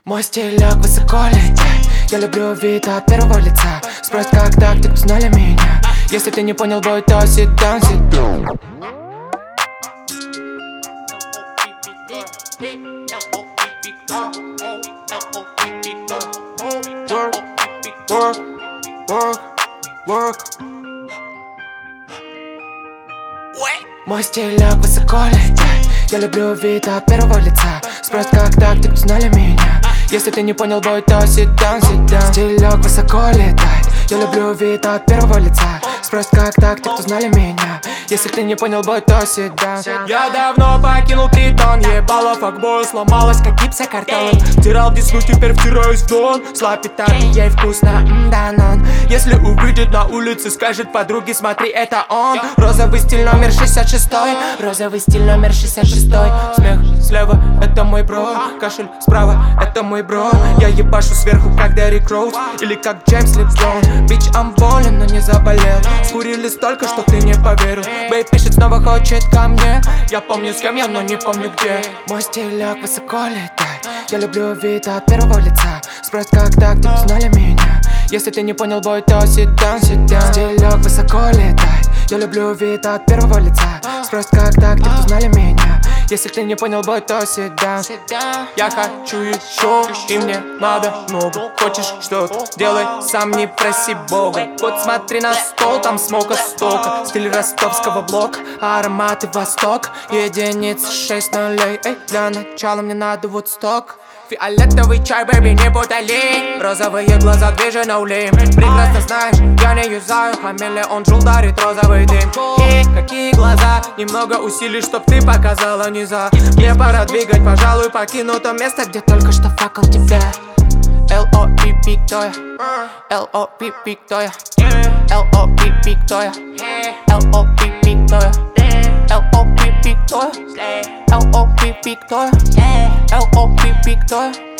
Мой стилек высоко летит. Я люблю вид от первого лица. Спросят, как так, ты кто знали меня? Если ты не понял, бой, то sit down, sit down. Work, work, work, work. Мой стилек высоко летит. Я люблю вид от первого лица. Спросят, как так, ты кто знали меня? Если ты не понял, бой, то sit down, sit down. Стилек высоко летает. Я люблю вид от первого лица. Спросят, как так, ты кто знали меня? Если ты не понял, бой, то sit down. Я давно покинул притон. Ебало факбою, сломалась, как гипсокартон. Втирал десну, теперь втираюсь в дон. Слапитарный, ей вкусно, данон. Если увидит на улице, скажет подруге, смотри, это он. Розовый стиль номер 66. Розовый стиль номер 66. Смех слева, это мой бро. Кашель справа, это мой бро. Я ебашу сверху, как Дерек Роуз или как Джеймс Липсон. Бич, I'm болен, но не заболел. Скурили столько, что ты не поверил. Бэй пишет, снова хочет ко мне. Я помню, с кем я, но не помню где. Мой стилек высоко летает. Я люблю вид от первого лица. Спросят, как так, ты узнали меня? Если ты не понял, бой, то sit down, sit down. Стилек высоко летает. Я люблю вид от первого лица. Спросят, как так, ты узнали меня? Если ты не понял, бой, то sit down. Я хочу еще, и мне надо много. Хочешь что-то, делай сам, не проси Бога. Вот смотри на стол, там смока стока. Стиль ростовского блока, ароматы Восток. Единиц 6 нулей, эй, для начала мне надо вот сток. Фиолетовый чай, бэби, не путали. Розовые глаза, движи ноулим. Прекрасно знаешь, я не юзаю хамелеон, жул дарит розовый дым. И какие глаза, немного усилий, чтоб ты показала низа. Мне пора двигать, пожалуй, покину то место, где только что факал тебя. L.O.P.P. кто я? L.O.P.P. кто я? L.O.P.P. кто я? L.O.P.P. кто я? L.O.P.P. кто я? L.O.P.P. кто я? L.O.P.P. кто я?